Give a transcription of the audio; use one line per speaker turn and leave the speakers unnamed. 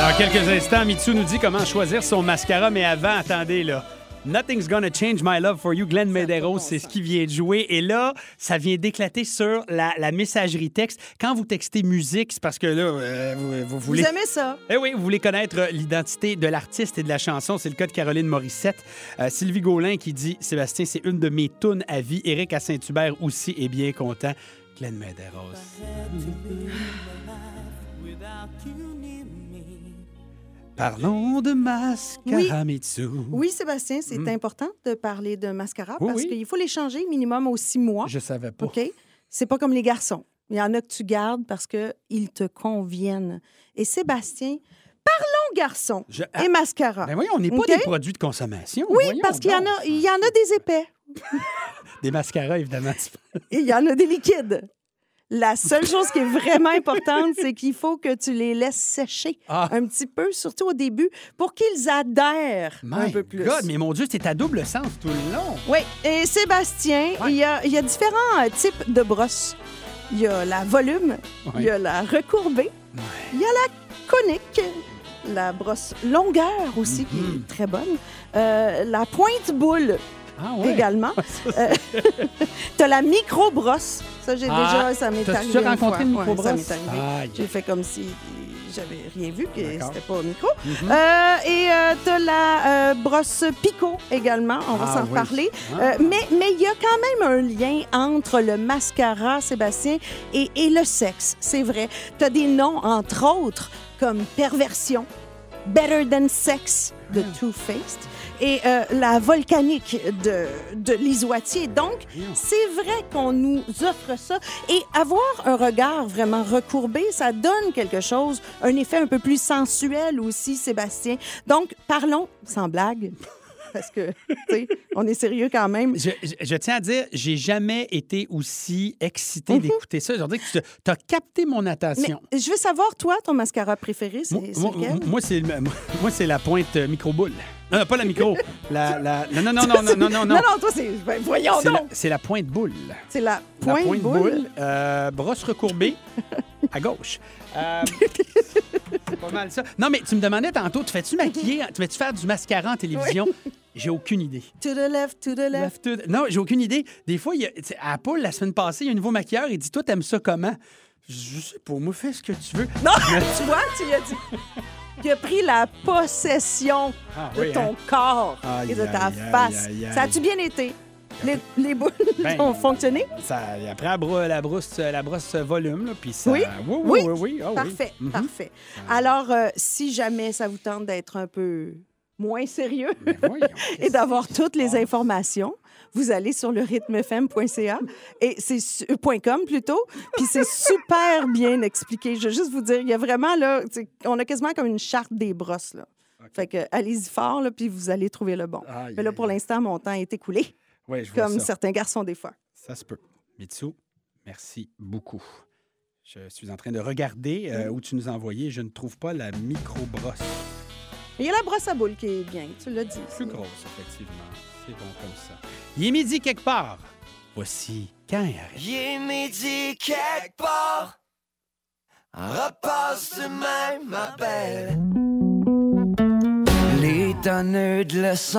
Dans quelques instants, Mitsu nous dit comment choisir son mascara, mais avant, attendez, là. Nothing's Gonna Change My Love for You, Glenn Medeiros, c'est ce qui vient de jouer. Et là, ça vient d'éclater sur la messagerie texte. Quand vous textez musique, c'est parce que là, vous voulez...
Vous aimez ça?
Eh oui, vous voulez connaître l'identité de l'artiste et de la chanson. C'est le cas de Caroline Morissette. Sylvie Gaulin qui dit « Sébastien, c'est une de mes tounes à vie. » Éric à Saint-Hubert aussi est bien content. Glenn Medeiros. Parlons de mascara, Mitsu.
Oui, Sébastien, c'est important de parler de mascara parce qu'il faut les changer minimum aux 6 mois.
Je savais pas.
OK? C'est pas comme les garçons. Il y en a que tu gardes parce qu'ils te conviennent. Et Sébastien, parlons garçons et mascara.
Ben voyons, on n'est pas des produits de consommation.
Oui,
voyons,
parce qu'il y en a des épais.
Des mascaras, évidemment.
Et il y en a des liquides. La seule chose qui est vraiment importante, c'est qu'il faut que tu les laisses sécher un petit peu, surtout au début, pour qu'ils adhèrent un peu plus.
God, mais mon Dieu, c'est à double sens tout le long.
Oui, et Sébastien, il y a différents types de brosses. Il y a la volume, il y a la recourbée, il y a la conique, la brosse longueur aussi, qui est très bonne, la pointe boule. Également. T'as la micro-brosse. Ça, ça m'est arrivé.
T'as-tu rencontré une micro-brosse?
Ça m'est arrivé. J'ai fait comme si j'avais rien vu, que c'était pas au micro. Et t'as la brosse Pico également. On va s'en reparler. Mais il y a quand même un lien entre le mascara, Sébastien, et le sexe. C'est vrai. T'as des noms, entre autres, comme Perversion, Better Than Sex de Too Faced et la volcanique de l'Isoitier. Donc, c'est vrai qu'on nous offre ça. Et avoir un regard vraiment recourbé, ça donne quelque chose, un effet un peu plus sensuel aussi, Sébastien. Donc, parlons sans blague. Parce que, tu sais, on est sérieux quand même.
Je tiens à dire, j'ai jamais été aussi excité d'écouter ça. Je veux dire que tu as capté mon attention.
Mais je veux savoir, toi, ton mascara préféré, c'est lequel?
Moi, c'est la pointe micro-boule. Non, pas la micro. Non.
Non, toi, c'est... Ben, voyons donc!
C'est la pointe boule.
C'est la pointe boule.
Brosse recourbée à gauche. C'est pas mal ça. Non, mais tu me demandais tantôt, tu fais-tu maquiller, tu fais-tu faire du mascara en télévision? Oui. J'ai aucune idée.
To the left, to the left.
Non, j'ai aucune idée. Des fois, à Apple, la semaine passée, il y a un nouveau maquilleur, il dit « Toi, t'aimes ça comment? » Je sais pas, moi, fais ce que tu veux.
Non, tu vois, tu lui as dit... Tu as pris la possession de ton corps et de ta face. Ça a-tu bien été? Les boules ont fonctionné?
Après, la brosse volume, puis ça...
Oui.
Oh,
parfait, parfait. Alors, si jamais ça vous tente d'être un peu moins sérieux et d'avoir toutes les informations, vous allez sur le rythmefm.ca et c'est .com plutôt, puis c'est super bien expliqué. Je veux juste vous dire, il y a vraiment là, on a quasiment comme une charte des brosses là. Okay. Fait que allez-y fort là, puis vous allez trouver le bon. Mais là pour l'instant, mon temps est écoulé.
Oui, je vois
comme
ça.
Certains garçons des fois.
Ça se peut. Mitsu, merci beaucoup. Je suis en train de regarder où tu nous as envoyé. Je ne trouve pas la micro-brosse.
Il y a la brosse à boules qui est bien, tu l'as dit.
Plus grosse, effectivement. C'est bon comme ça. Il est midi quelque part. Voici quand il arrive.
Il est midi quelque part. Repasse demain, ma belle. Les donneurs de leçons.